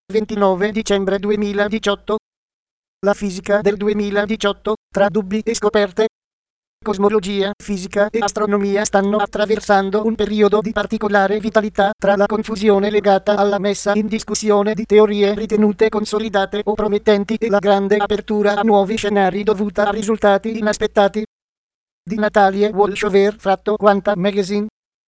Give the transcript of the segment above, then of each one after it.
29 dicembre 2018. La fisica del 2018, tra dubbi e scoperte. Cosmologia, fisica e astronomia stanno attraversando un periodo di particolare vitalità tra la confusione legata alla messa in discussione di teorie ritenute consolidate o promettenti e la grande apertura a nuovi scenari dovuta a risultati inaspettati. Di Natalie Bolsover, tratto Quantum Magazine.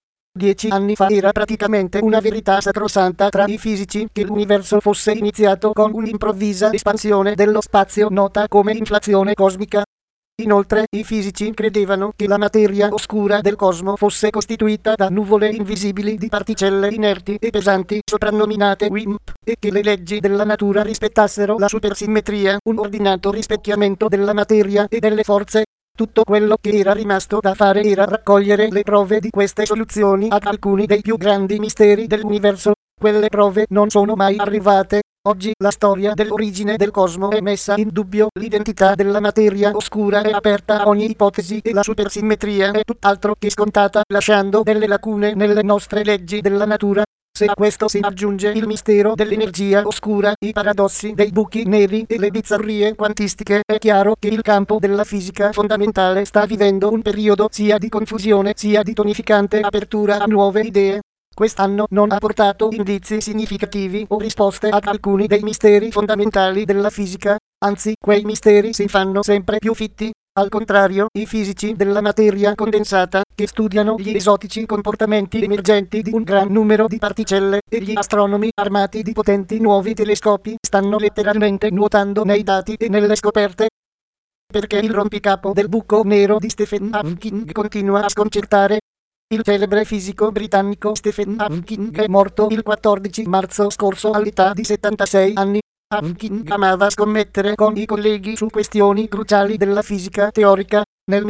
10 anni fa era praticamente una verità sacrosanta tra i fisici che l'universo fosse iniziato con un'improvvisa espansione dello spazio nota come inflazione cosmica. Inoltre, i fisici credevano che la materia oscura del cosmo fosse costituita da nuvole invisibili di particelle inerti e pesanti soprannominate WIMP, e che le leggi della natura rispettassero la supersimmetria, un ordinato rispecchiamento della materia e delle forze. Tutto quello che era rimasto da fare era raccogliere le prove di queste soluzioni ad alcuni dei più grandi misteri dell'universo. Quelle prove non sono mai arrivate. Oggi la storia dell'origine del cosmo è messa in dubbio, l'identità della materia oscura è aperta a ogni ipotesi e la supersimmetria è tutt'altro che scontata, lasciando delle lacune nelle nostre leggi della natura. Se a questo si aggiunge il mistero dell'energia oscura, i paradossi dei buchi neri e le bizzarrie quantistiche, è chiaro che il campo della fisica fondamentale sta vivendo un periodo sia di confusione sia di tonificante apertura a nuove idee. Quest'anno non ha portato indizi significativi o risposte ad alcuni dei misteri fondamentali della fisica, anzi quei misteri si fanno sempre più fitti. Al contrario, i fisici della materia condensata, che studiano gli esotici comportamenti emergenti di un gran numero di particelle, e gli astronomi armati di potenti nuovi telescopi, stanno letteralmente nuotando nei dati e nelle scoperte. Perché il rompicapo del buco nero di Stephen Hawking continua a sconcertare. Il celebre fisico britannico Stephen Hawking è morto il 14 marzo scorso all'età di 76 anni. Hawking amava scommettere con i colleghi su questioni cruciali della fisica teorica. Nel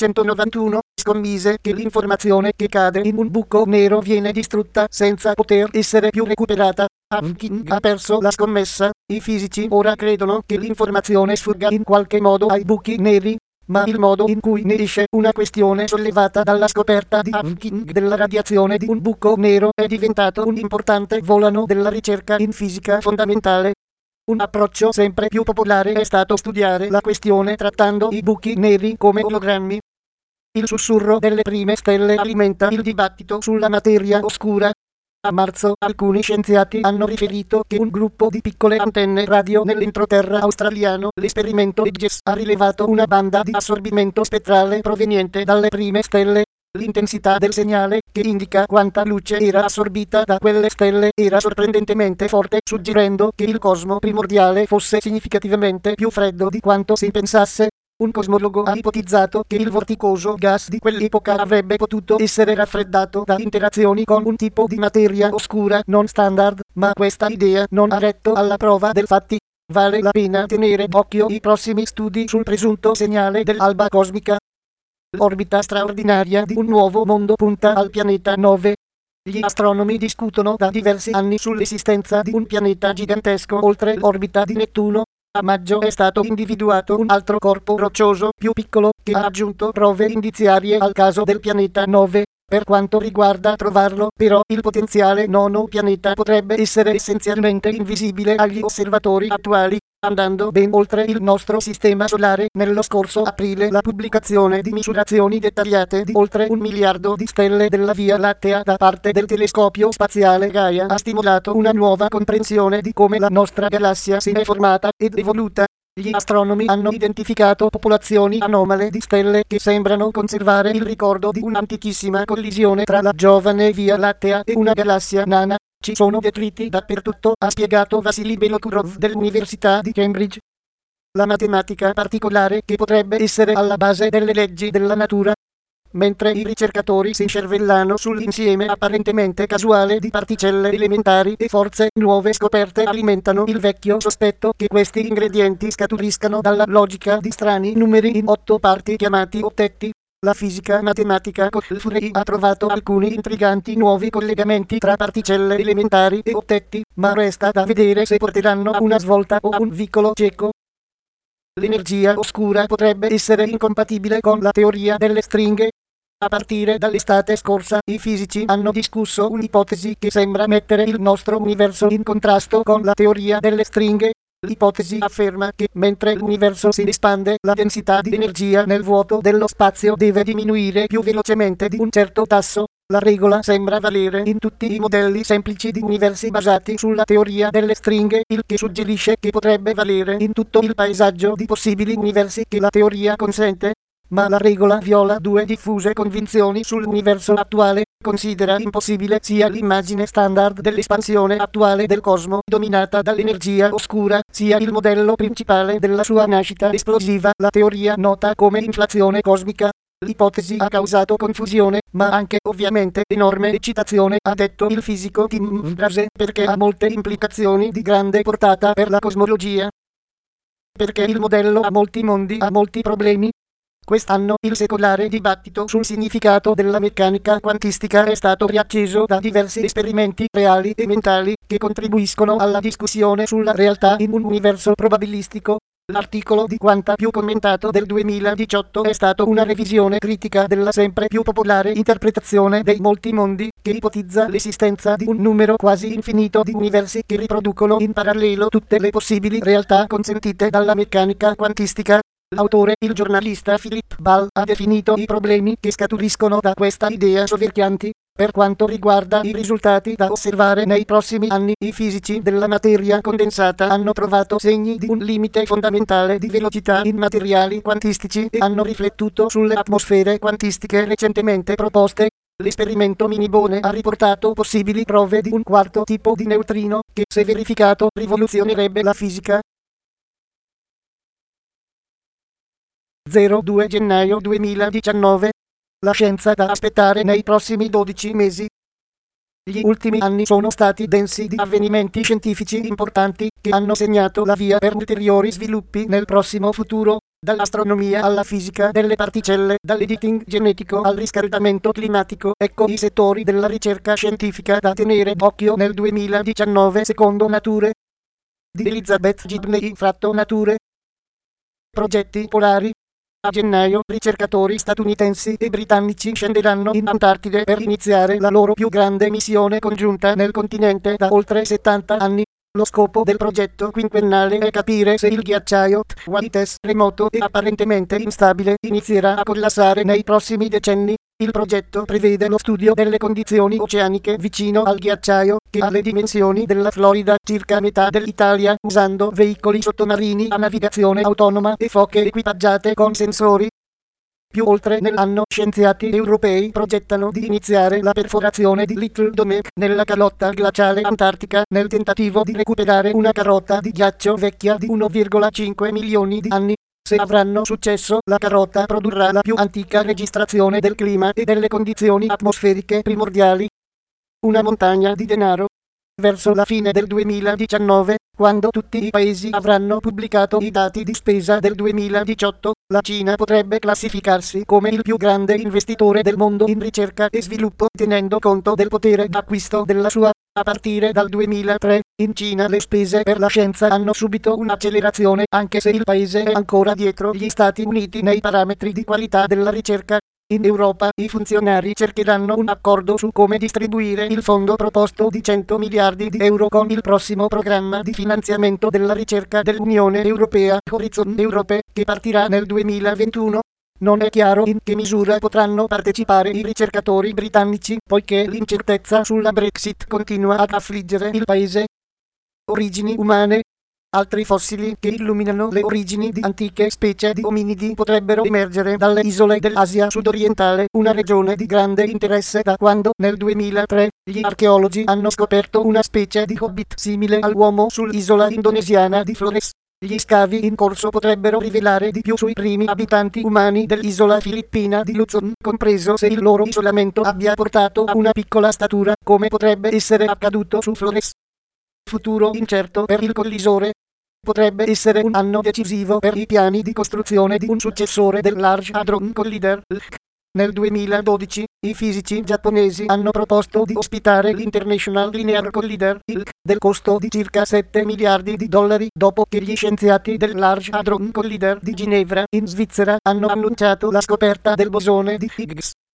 1991 scommise che l'informazione che cade in un buco nero viene distrutta senza poter essere più recuperata. Hawking ha perso la scommessa. I fisici ora credono che l'informazione sfugga in qualche modo ai buchi neri, ma il modo in cui ne esce una questione sollevata dalla scoperta di Hawking della radiazione di un buco nero è diventato un importante volano della ricerca in fisica fondamentale. Un approccio sempre più popolare è stato studiare la questione trattando i buchi neri come ologrammi. Il sussurro delle prime stelle alimenta il dibattito sulla materia oscura. A marzo, alcuni scienziati hanno riferito che un gruppo di piccole antenne radio nell'entroterra australiano, l'esperimento EGGES, ha rilevato una banda di assorbimento spettrale proveniente dalle prime stelle. L'intensità del segnale, che indica quanta luce era assorbita da quelle stelle, era sorprendentemente forte, suggerendo che il cosmo primordiale fosse significativamente più freddo di quanto si pensasse. Un cosmologo ha ipotizzato che il vorticoso gas di quell'epoca avrebbe potuto essere raffreddato da interazioni con un tipo di materia oscura non standard, ma questa idea non ha retto alla prova dei fatti. Vale la pena tenere d'occhio i prossimi studi sul presunto segnale dell'alba cosmica. L'orbita straordinaria di un nuovo mondo punta al pianeta 9. Gli astronomi discutono da diversi anni sull'esistenza di un pianeta gigantesco oltre l'orbita di Nettuno. A maggio è stato individuato un altro corpo roccioso più piccolo che ha aggiunto prove indiziarie al caso del pianeta 9. Per quanto riguarda trovarlo, però, il potenziale nono pianeta potrebbe essere essenzialmente invisibile agli osservatori attuali, andando ben oltre il nostro sistema solare. Nello scorso aprile la pubblicazione di misurazioni dettagliate di oltre 1 miliardo di stelle della Via Lattea da parte del telescopio spaziale Gaia ha stimolato una nuova comprensione di come la nostra galassia si è formata ed evoluta. Gli astronomi hanno identificato popolazioni anomale di stelle che sembrano conservare il ricordo di un'antichissima collisione tra la giovane Via Lattea e una galassia nana. Ci sono detriti dappertutto, ha spiegato Vasily Belokurov dell'Università di Cambridge. La matematica particolare che potrebbe essere alla base delle leggi della natura. Mentre i ricercatori si scervellano sull'insieme apparentemente casuale di particelle elementari e forze, nuove scoperte alimentano il vecchio sospetto che questi ingredienti scaturiscano dalla logica di strani numeri in 8 parti chiamati ottetti. La fisica matematica Colfurei ha trovato alcuni intriganti nuovi collegamenti tra particelle elementari e ottetti, ma resta da vedere se porteranno a una svolta o un vicolo cieco. L'energia oscura potrebbe essere incompatibile con la teoria delle stringhe. A partire dall'estate scorsa, i fisici hanno discusso un'ipotesi che sembra mettere il nostro universo in contrasto con la teoria delle stringhe. L'ipotesi afferma che, mentre l'universo si espande, la densità di energia nel vuoto dello spazio deve diminuire più velocemente di un certo tasso. La regola sembra valere in tutti i modelli semplici di universi basati sulla teoria delle stringhe, il che suggerisce che potrebbe valere in tutto il paesaggio di possibili universi che la teoria consente. Ma la regola viola due diffuse convinzioni sull'universo attuale. Considera impossibile sia l'immagine standard dell'espansione attuale del cosmo, dominata dall'energia oscura, sia il modello principale della sua nascita esplosiva, la teoria nota come inflazione cosmica. L'ipotesi ha causato confusione, ma anche ovviamente enorme eccitazione, ha detto il fisico Tim Brase, perché ha molte implicazioni di grande portata per la cosmologia. Perché il modello ha molti mondi, ha molti problemi. Quest'anno il secolare dibattito sul significato della meccanica quantistica è stato riacceso da diversi esperimenti reali e mentali che contribuiscono alla discussione sulla realtà in un universo probabilistico. L'articolo di Quanta più commentato del 2018 è stato una revisione critica della sempre più popolare interpretazione dei molti mondi, che ipotizza l'esistenza di un numero quasi infinito di universi che riproducono in parallelo tutte le possibili realtà consentite dalla meccanica quantistica. L'autore, il giornalista Philip Ball, ha definito i problemi che scaturiscono da questa idea soverchianti. Per quanto riguarda i risultati da osservare nei prossimi anni, i fisici della materia condensata hanno trovato segni di un limite fondamentale di velocità in materiali quantistici e hanno riflettuto sulle atmosfere quantistiche recentemente proposte. L'esperimento Minibone ha riportato possibili prove di un quarto tipo di neutrino, che se verificato rivoluzionerebbe la fisica. 2 gennaio 2019. La scienza da aspettare nei prossimi 12 mesi. Gli ultimi anni sono stati densi di avvenimenti scientifici importanti che hanno segnato la via per ulteriori sviluppi nel prossimo futuro, dall'astronomia alla fisica delle particelle, dall'editing genetico al riscaldamento climatico. Ecco i settori della ricerca scientifica da tenere d'occhio nel 2019 secondo Nature di Elizabeth Gibney, fratto Nature. Progetti polari. A gennaio, ricercatori statunitensi e britannici scenderanno in Antartide per iniziare la loro più grande missione congiunta nel continente da oltre 70 anni. Lo scopo del progetto quinquennale è capire se il ghiacciaio Thwaites, remoto e apparentemente instabile, inizierà a collassare nei prossimi decenni. Il progetto prevede lo studio delle condizioni oceaniche vicino al ghiacciaio, che ha le dimensioni della Florida, circa metà dell'Italia, usando veicoli sottomarini a navigazione autonoma e foche equipaggiate con sensori. Più oltre nell'anno, scienziati europei progettano di iniziare la perforazione di Little Domec nella calotta glaciale antartica, nel tentativo di recuperare una carota di ghiaccio vecchia di 1,5 milioni di anni. Se avranno successo, la carota produrrà la più antica registrazione del clima e delle condizioni atmosferiche primordiali. Una montagna di denaro. Verso la fine del 2019, quando tutti i paesi avranno pubblicato i dati di spesa del 2018, la Cina potrebbe classificarsi come il più grande investitore del mondo in ricerca e sviluppo, tenendo conto del potere d'acquisto della sua. A partire dal 2003, in Cina le spese per la scienza hanno subito un'accelerazione, anche se il paese è ancora dietro gli Stati Uniti nei parametri di qualità della ricerca. In Europa, i funzionari cercheranno un accordo su come distribuire il fondo proposto di 100 miliardi di euro con il prossimo programma di finanziamento della ricerca dell'Unione Europea, Horizon Europe, che partirà nel 2021. Non è chiaro in che misura potranno partecipare i ricercatori britannici, poiché l'incertezza sulla Brexit continua ad affliggere il paese. Origini umane. Altri fossili che illuminano le origini di antiche specie di ominidi potrebbero emergere dalle isole dell'Asia sudorientale, una regione di grande interesse da quando, nel 2003, gli archeologi hanno scoperto una specie di hobbit simile all'uomo sull'isola indonesiana di Flores. Gli scavi in corso potrebbero rivelare di più sui primi abitanti umani dell'isola filippina di Luzon, compreso se il loro isolamento abbia portato a una piccola statura, come potrebbe essere accaduto su Flores. Futuro incerto per il collisore. Potrebbe essere un anno decisivo per i piani di costruzione di un successore del Large Hadron Collider, LHC. Nel 2012, i fisici giapponesi hanno proposto di ospitare l'International Linear Collider, LHC, del costo di circa 7 miliardi di dollari, dopo che gli scienziati del Large Hadron Collider di Ginevra, in Svizzera, hanno annunciato la scoperta del bosone di Higgs.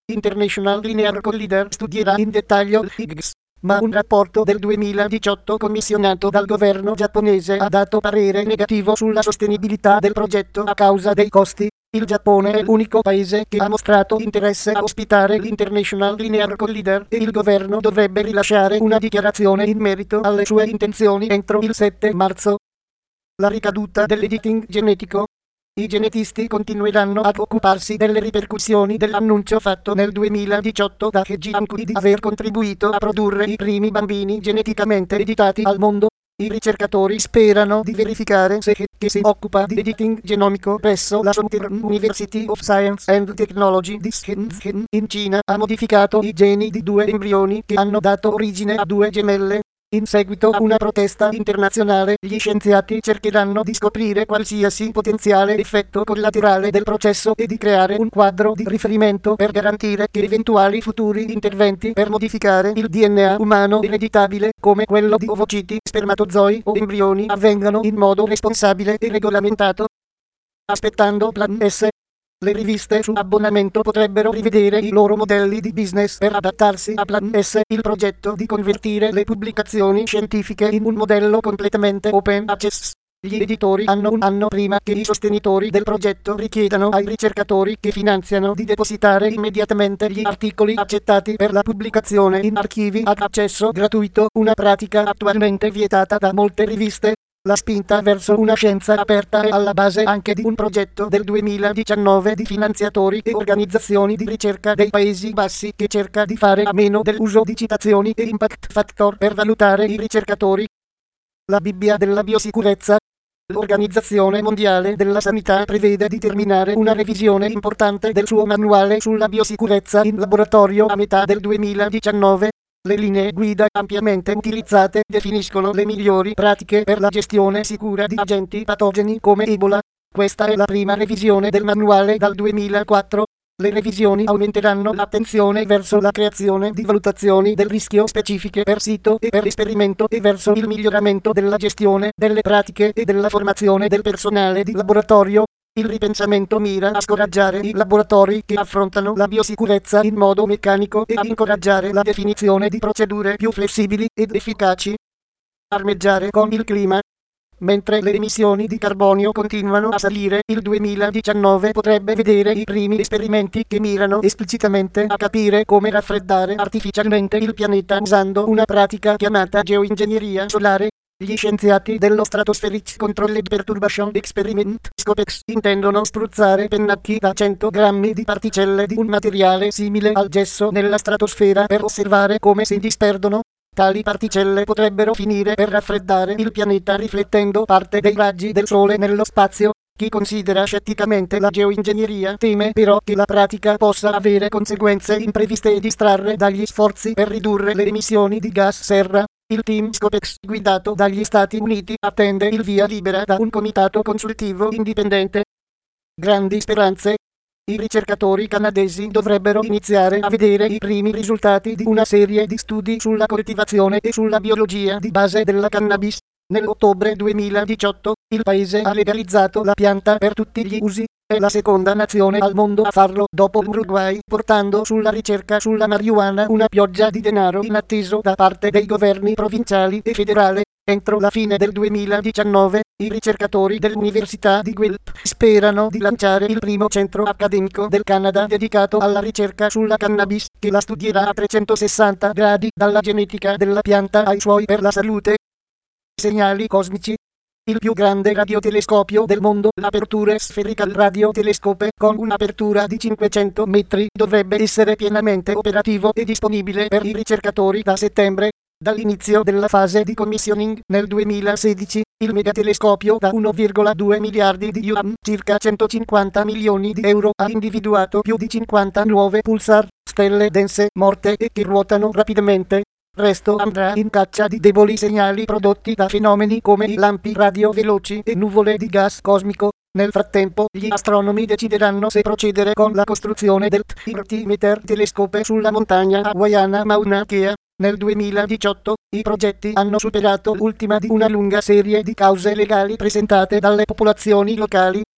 International Linear Collider studierà in dettaglio Higgs, ma un rapporto del 2018 commissionato dal governo giapponese ha dato parere negativo sulla sostenibilità del progetto a causa dei costi. Il Giappone è l'unico paese che ha mostrato interesse a ospitare l'International Linear Collider e il governo dovrebbe rilasciare una dichiarazione in merito alle sue intenzioni entro il 7 marzo. La ricaduta dell'editing genetico. I genetisti continueranno ad occuparsi delle ripercussioni dell'annuncio fatto nel 2018 da Heiji Ankuni di aver contribuito a produrre i primi bambini geneticamente editati al mondo. I ricercatori sperano di verificare se He, che si occupa di editing genomico presso la Southern University of Science and Technology di Shenzhen in Cina, ha modificato i geni di 2 embrioni che hanno dato origine a 2 gemelle. In seguito a una protesta internazionale, gli scienziati cercheranno di scoprire qualsiasi potenziale effetto collaterale del processo e di creare un quadro di riferimento per garantire che eventuali futuri interventi per modificare il DNA umano ereditabile, come quello di ovociti, spermatozoi o embrioni, avvengano in modo responsabile e regolamentato. Aspettando Plan S. Le riviste su abbonamento potrebbero rivedere i loro modelli di business per adattarsi a Plan S, il progetto di convertire le pubblicazioni scientifiche in un modello completamente open access. Gli editori hanno un anno prima che i sostenitori del progetto richiedano ai ricercatori che finanziano di depositare immediatamente gli articoli accettati per la pubblicazione in archivi ad accesso gratuito, una pratica attualmente vietata da molte riviste. La spinta verso una scienza aperta è alla base anche di un progetto del 2019 di finanziatori e organizzazioni di ricerca dei Paesi Bassi che cerca di fare a meno dell'uso di citazioni e impact factor per valutare i ricercatori. La Bibbia della biosicurezza. L'Organizzazione Mondiale della Sanità prevede di terminare una revisione importante del suo manuale sulla biosicurezza in laboratorio a metà del 2019. Le linee guida ampiamente utilizzate definiscono le migliori pratiche per la gestione sicura di agenti patogeni come Ebola. Questa è la prima revisione del manuale dal 2004. Le revisioni aumenteranno l'attenzione verso la creazione di valutazioni del rischio specifiche per sito e per esperimento e verso il miglioramento della gestione delle pratiche e della formazione del personale di laboratorio. Il ripensamento mira a scoraggiare i laboratori che affrontano la biosicurezza in modo meccanico e a incoraggiare la definizione di procedure più flessibili ed efficaci. Armeggiare con il clima. Mentre le emissioni di carbonio continuano a salire, il 2019 potrebbe vedere i primi esperimenti che mirano esplicitamente a capire come raffreddare artificialmente il pianeta usando una pratica chiamata geoingegneria solare. Gli scienziati dello Stratospheric Controlled Perturbation Experiment (SCOPEX) intendono spruzzare pennacchi da 100 grammi di particelle di un materiale simile al gesso nella stratosfera per osservare come si disperdono. Tali particelle potrebbero finire per raffreddare il pianeta riflettendo parte dei raggi del Sole nello spazio. Chi considera scetticamente la geoingegneria teme però che la pratica possa avere conseguenze impreviste e distrarre dagli sforzi per ridurre le emissioni di gas serra. Il team SCOPEX, guidato dagli Stati Uniti, attende il via libera da un comitato consultivo indipendente. Grandi speranze. I ricercatori canadesi dovrebbero iniziare a vedere i primi risultati di una serie di studi sulla coltivazione e sulla biologia di base della cannabis. Nell'ottobre 2018, il paese ha legalizzato la pianta per tutti gli usi. È la seconda nazione al mondo a farlo dopo l'Uruguay, portando sulla ricerca sulla marijuana una pioggia di denaro inatteso da parte dei governi provinciali e federale. Entro la fine del 2019, i ricercatori dell'Università di Guelph sperano di lanciare il primo centro accademico del Canada dedicato alla ricerca sulla cannabis, che la studierà a 360 gradi, dalla genetica della pianta ai suoi per la salute. Segnali cosmici. Il più grande radiotelescopio del mondo, l'Aperture Spherical Radio Telescope, con un'apertura di 500 metri, dovrebbe essere pienamente operativo e disponibile per i ricercatori da settembre. Dall'inizio della fase di commissioning nel 2016, il megatelescopio da 1,2 miliardi di yuan, circa 150 milioni di euro, ha individuato più di 50 nuove pulsar, stelle dense, morte e che ruotano rapidamente. Resto andrà in caccia di deboli segnali prodotti da fenomeni come i lampi radio veloci e nuvole di gas cosmico. Nel frattempo, gli astronomi decideranno se procedere con la costruzione del T-Meter telescope sulla montagna hawaiana Mauna Kea. Nel 2018, i progetti hanno superato l'ultima di una lunga serie di cause legali presentate dalle popolazioni locali.